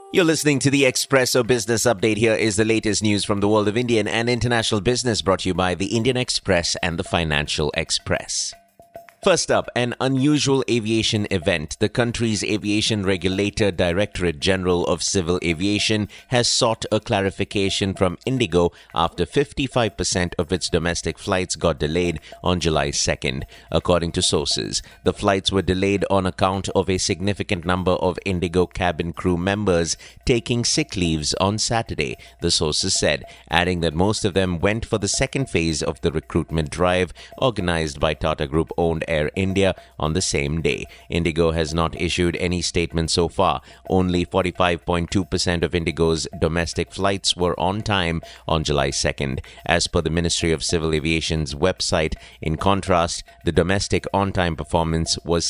You're listening to the Expresso Business Update. Here is the latest news from the world of Indian and international business, brought to you by the Indian Express and the Financial Express. First up, an unusual aviation event. The country's aviation regulator, Directorate General of Civil Aviation, has sought a clarification from Indigo after 55% of its domestic flights got delayed on July 2nd. According to sources, the flights were delayed on account of a significant number of Indigo cabin crew members taking sick leaves on Saturday, the sources said, adding that most of them went for the second phase of the recruitment drive organized by Tata Group-owned Air India on the same day. Indigo has not issued any statement so far. Only 45.2% of Indigo's domestic flights were on time on July 2nd, as per the Ministry of Civil Aviation's website. In contrast, the domestic on-time performance was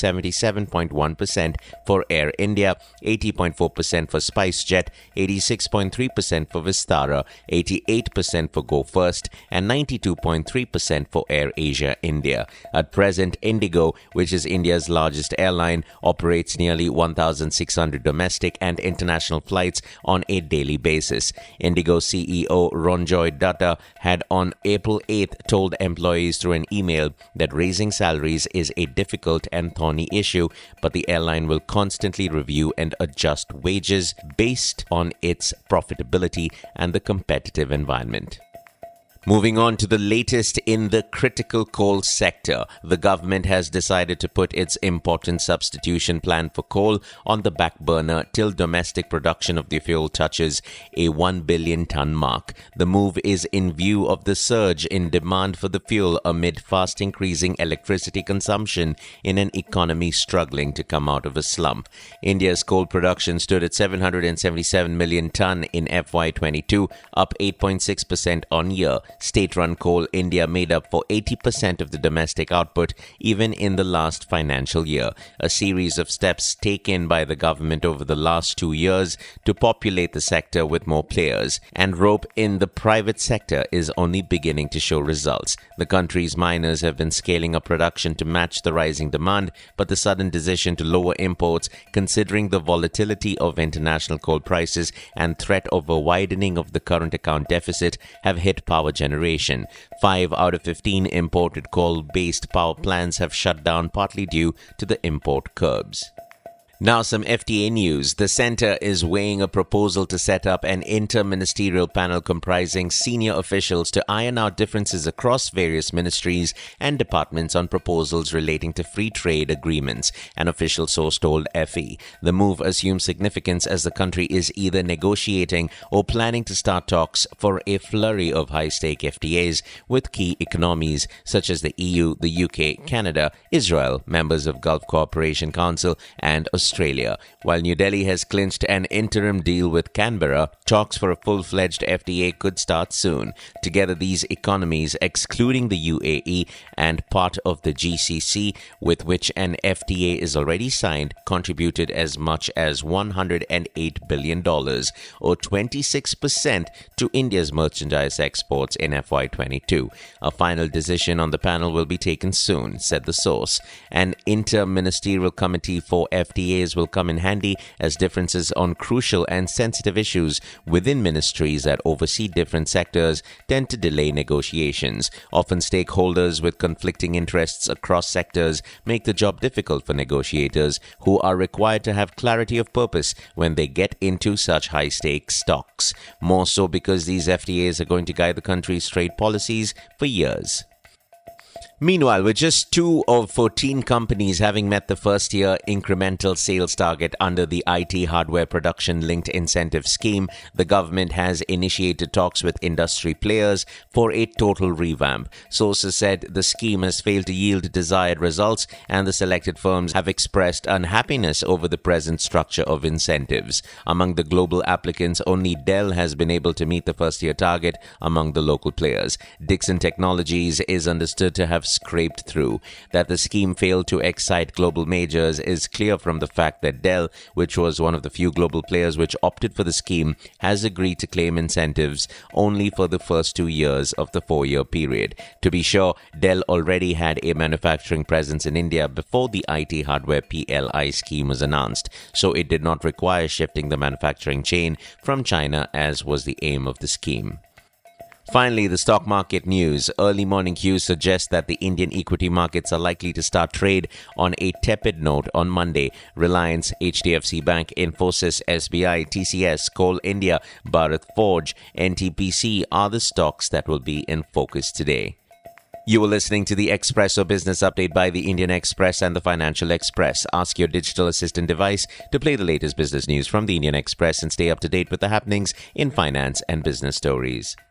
77.1% for Air India, 80.4% for SpiceJet, 86.3% for Vistara, 88% for Go First, and 92.3% for Air Asia India. At present, Indigo, which is India's largest airline, operates nearly 1,600 domestic and international flights on a daily basis. Indigo CEO Ronjoy Dutta had on April 8th told employees through an email that raising salaries is a difficult and thorny issue, but the airline will constantly review and adjust wages based on its profitability and the competitive environment. Moving on to the latest in the critical coal sector, the government has decided to put its important substitution plan for coal on the back burner till domestic production of the fuel touches a 1 billion ton mark. The move is in view of the surge in demand for the fuel amid fast increasing electricity consumption in an economy struggling to come out of a slump. India's coal production stood at 777 million ton in FY22, up 8.6% on year. State-run Coal India made up for 80% of the domestic output even in the last financial year. A series of steps taken by the government over the last 2 years to populate the sector with more players and rope in the private sector is only beginning to show results. The country's miners have been scaling up production to match the rising demand, but the sudden decision to lower imports, considering the volatility of international coal prices and threat of a widening of the current account deficit, have hit power generation. 5 out of 15 imported coal-based power plants have shut down, partly due to the import curbs. Now some FTA news. The centre is weighing a proposal to set up an inter-ministerial panel comprising senior officials to iron out differences across various ministries and departments on proposals relating to free trade agreements, an official source told FE. The move assumes significance as the country is either negotiating or planning to start talks for a flurry of high-stake FTAs with key economies such as the EU, the UK, Canada, Israel, members of Gulf Cooperation Council, and Australia. While New Delhi has clinched an interim deal with Canberra, talks for a full-fledged FTA could start soon. Together, these economies, excluding the UAE and part of the GCC, with which an FTA is already signed, contributed as much as $108 billion, or 26% to India's merchandise exports in FY22. A final decision on the panel will be taken soon, said the source. An inter-ministerial committee for FTA will come in handy as differences on crucial and sensitive issues within ministries that oversee different sectors tend to delay negotiations. Often stakeholders with conflicting interests across sectors make the job difficult for negotiators, who are required to have clarity of purpose when they get into such high-stakes talks. More so because these FTAs are going to guide the country's trade policies for years. Meanwhile, with just 2 of 14 companies having met the first-year incremental sales target under the IT hardware production-linked incentive scheme, the government has initiated talks with industry players for a total revamp. Sources said the scheme has failed to yield desired results, and the selected firms have expressed unhappiness over the present structure of incentives. Among the global applicants, only Dell has been able to meet the first-year target among the local players. Dixon Technologies is understood to have scraped through. That the scheme failed to excite global majors is clear from the fact that Dell, which was one of the few global players which opted for the scheme, has agreed to claim incentives only for the first 2 years of the 4-year period. To be sure, Dell already had a manufacturing presence in India before the IT hardware PLI scheme was announced, so it did not require shifting the manufacturing chain from China as was the aim of the scheme. Finally, the stock market news. Early morning cues suggest that the Indian equity markets are likely to start trade on a tepid note on Monday. Reliance, HDFC Bank, Infosys, SBI, TCS, Coal India, Bharat Forge, NTPC are the stocks that will be in focus today. You were listening to the Expresso Business Update by the Indian Express and the Financial Express. Ask your digital assistant device to play the latest business news from the Indian Express and stay up to date with the happenings in finance and business stories.